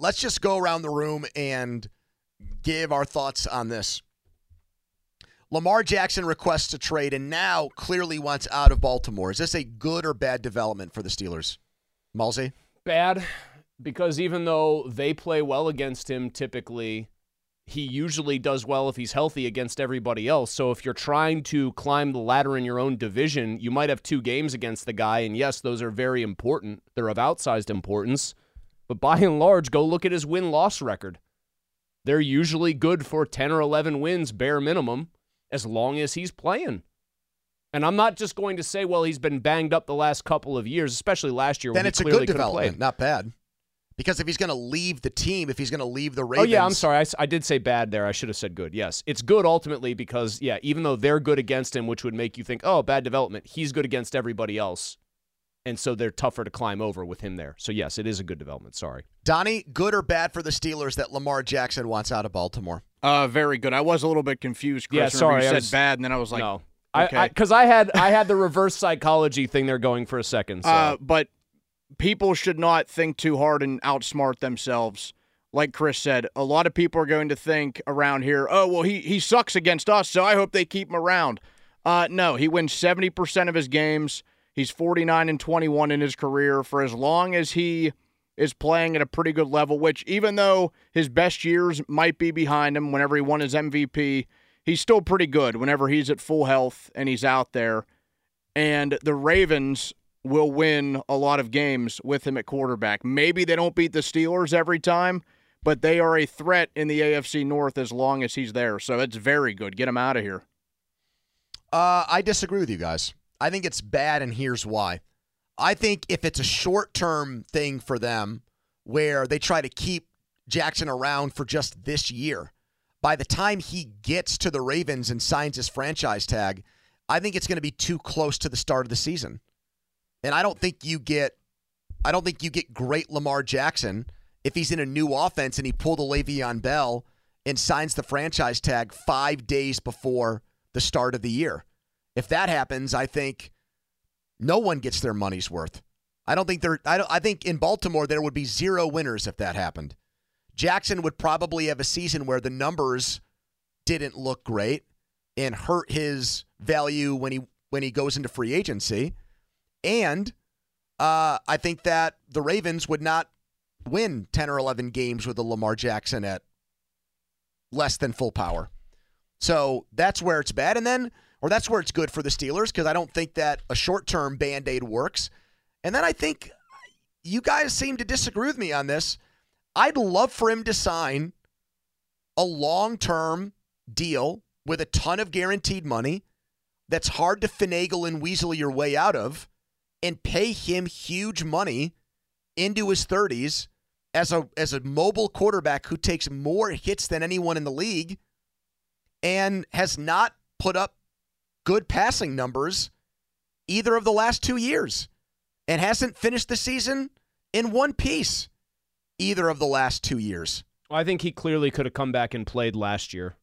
let's just go around the room and give our thoughts on this. Lamar Jackson requests a trade and now clearly wants out of Baltimore. Is this a good or bad development for the Steelers? Malzy? Bad, because even though they play well against him typically, he usually does well if he's healthy against everybody else. So if you're trying to climb the ladder in your own division, you might have 2 games against the guy, and yes, those are very important. They're of outsized importance. But by and large, go look at his win-loss record. They're usually good for 10 or 11 wins, bare minimum, as long as he's playing. And I'm not just going to say, well, he's been banged up the last couple of years, especially last year when then he it's a clearly good could have development, played. not bad. Because if he's going to leave the team, if he's going to leave the Ravens... Oh, yeah, I'm sorry. I did say bad there. I should have said good. Yes, it's good ultimately because, yeah, even though they're good against him, which would make you think, oh, bad development, he's good against everybody else. And so they're tougher to climb over with him there. So, yes, it is a good development. Sorry. Donnie, good or bad for the Steelers that Lamar Jackson wants out of Baltimore? Very good. I was a little bit confused, Chris. Yeah, sorry. You said bad, and then I was like, no. Okay. Because I had the reverse psychology thing there going for a second. So. But people should not think too hard and outsmart themselves. Like Chris said, a lot of people are going to think around here, oh, well, he sucks against us, so I hope they keep him around. No, he wins 70% of his games. He's 49-21 in his career for as long as he is playing at a pretty good level, which even though his best years might be behind him whenever he won his MVP, he's still pretty good whenever he's at full health and he's out there. And the Ravens will win a lot of games with him at quarterback. Maybe they don't beat the Steelers every time, but they are a threat in the AFC North as long as he's there. So it's very good. Get him out of here. I disagree with you guys. I think it's bad, and here's why. I think if it's a short-term thing for them where they try to keep Jackson around for just this year, by the time he gets to the Ravens and signs his franchise tag, I think it's going to be too close to the start of the season. And I don't think you get great Lamar Jackson if he's in a new offense and he pulled a Le'Veon Bell and signs the franchise tag 5 days before the start of the year. If that happens, I think no one gets their money's worth. I think in Baltimore there would be 0 winners if that happened. Jackson would probably have a season where the numbers didn't look great and hurt his value when he goes into free agency. And I think that the Ravens would not win 10 or 11 games with a Lamar Jackson at less than full power. So that's where it's bad. Or that's where it's good for the Steelers, because I don't think that a short-term Band-Aid works. And then I think you guys seem to disagree with me on this. I'd love for him to sign a long-term deal with a ton of guaranteed money that's hard to finagle and weasel your way out of, and pay him huge money into his 30s as a mobile quarterback who takes more hits than anyone in the league and has not put up good passing numbers either of the last 2 years and hasn't finished the season in one piece either of the last 2 years. Well, I think he clearly could have come back and played last year.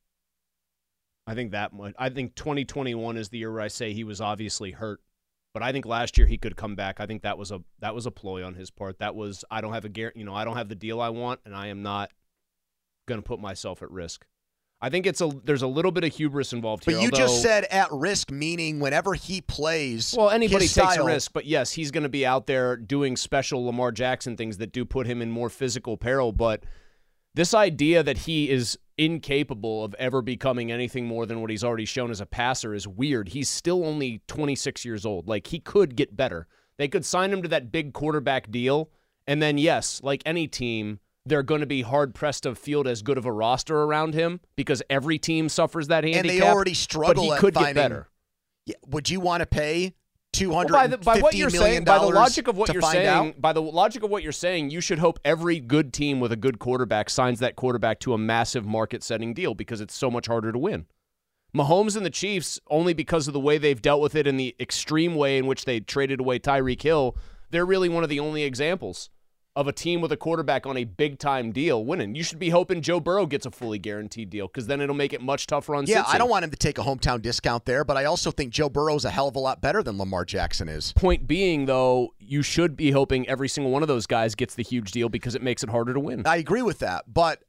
I think 2021 is the year where I say he was obviously hurt. But I think last year he could come back. I think that was a ploy on his part. That was I don't have the deal I want, and I am not going to put myself at risk. I think there's a little bit of hubris involved here. But you just said at risk, meaning whenever he plays. Well, anybody takes a risk, but yes, he's going to be out there doing special Lamar Jackson things that do put him in more physical peril. But this idea that he is incapable of ever becoming anything more than what he's already shown as a passer is weird. He's still only 26 years old. Like, he could get better. They could sign him to that big quarterback deal, and then, yes, like any team, they're going to be hard-pressed to field as good of a roster around him because every team suffers that handicap. And they already struggle but he at could finding, get better. Yeah, would you want to pay $250 million by the logic of what to you're find saying, out? By the logic of what you're saying, you should hope every good team with a good quarterback signs that quarterback to a massive market-setting deal because it's so much harder to win. Mahomes and the Chiefs, only because of the way they've dealt with it and the extreme way in which they traded away Tyreek Hill, they're really one of the only examples. of a team with a quarterback on a big-time deal winning. You should be hoping Joe Burrow gets a fully guaranteed deal because then it'll make it much tougher on Yeah, Cincy. I don't want him to take a hometown discount there, but I also think Joe Burrow's a hell of a lot better than Lamar Jackson is. Point being, though, you should be hoping every single one of those guys gets the huge deal because it makes it harder to win. I agree with that, but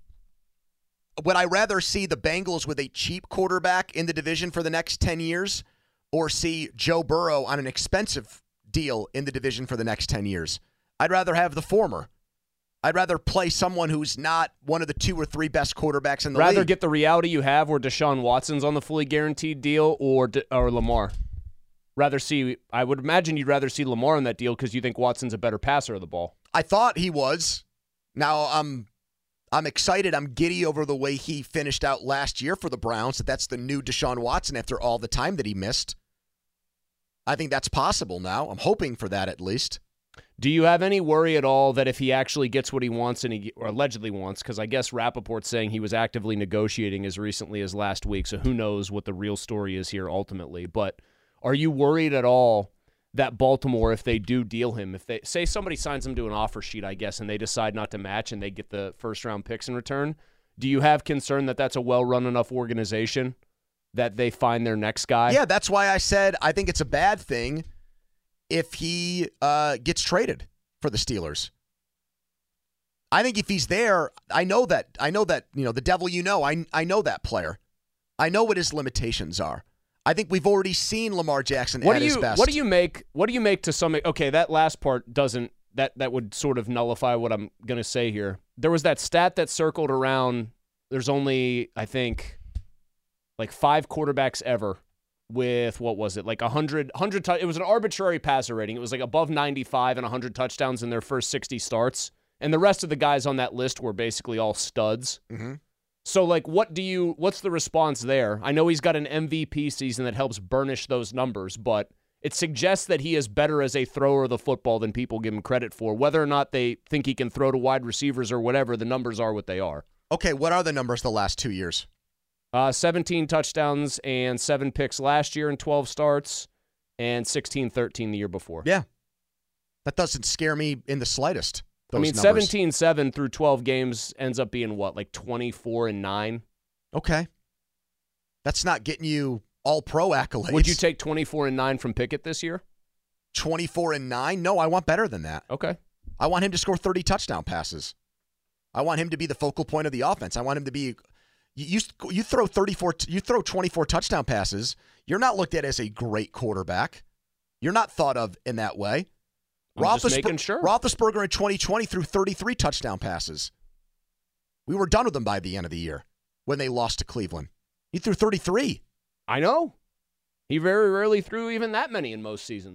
would I rather see the Bengals with a cheap quarterback in the division for the next 10 years or see Joe Burrow on an expensive deal in the division for the next 10 years? I'd rather have the former. I'd rather play someone who's not one of the 2 or 3 best quarterbacks in the league. Rather get the reality you have where Deshaun Watson's on the fully guaranteed deal or Lamar. I would imagine you'd rather see Lamar on that deal because you think Watson's a better passer of the ball. I thought he was. Now I'm excited. I'm giddy over the way he finished out last year for the Browns. That's the new Deshaun Watson after all the time that he missed. I think that's possible now. I'm hoping for that at least. Do you have any worry at all that if he actually gets what he wants or allegedly wants, because I guess Rappaport's saying he was actively negotiating as recently as last week, so who knows what the real story is here ultimately, but are you worried at all that Baltimore, if they do deal him, if they say somebody signs him to an offer sheet, I guess, and they decide not to match and they get the first-round picks in return, do you have concern that that's a well-run enough organization that they find their next guy? Yeah, that's why I said I think it's a bad thing if he gets traded for the Steelers. I think if he's there, I know that, the devil I know that player. I know what his limitations are. I think we've already seen Lamar Jackson at his best. What do you make to some – okay, that last part doesn't – that would sort of nullify what I'm going to say here. There was that stat that circled around. There's only, I think, like 5 quarterbacks ever with, what was it, like 100 it was an arbitrary passer rating. It was like above 95 and 100 touchdowns in their first 60 starts. And the rest of the guys on that list were basically all studs. Mm-hmm. So, like, what's the response there? I know he's got an MVP season that helps burnish those numbers, but it suggests that he is better as a thrower of the football than people give him credit for. Whether or not they think he can throw to wide receivers or whatever, the numbers are what they are. Okay, what are the numbers the last 2 years? 17 touchdowns and 7 picks last year in 12 starts, and 16-13 the year before. Yeah. That doesn't scare me in the slightest. I mean, 17-7 through 12 games ends up being what, like 24-9? Okay. That's not getting you all-pro accolades. Would you take 24-9 from Pickett this year? 24-9? No, I want better than that. Okay. I want him to score 30 touchdown passes. I want him to be the focal point of the offense. I want him to be you throw 24 touchdown passes, you're not looked at as a great quarterback. You're not thought of in that way. I'm just making sure. Roethlisberger in 2020 threw 33 touchdown passes. We were done with him by the end of the year when they lost to Cleveland. He threw 33. I know. He very rarely threw even that many in most seasons.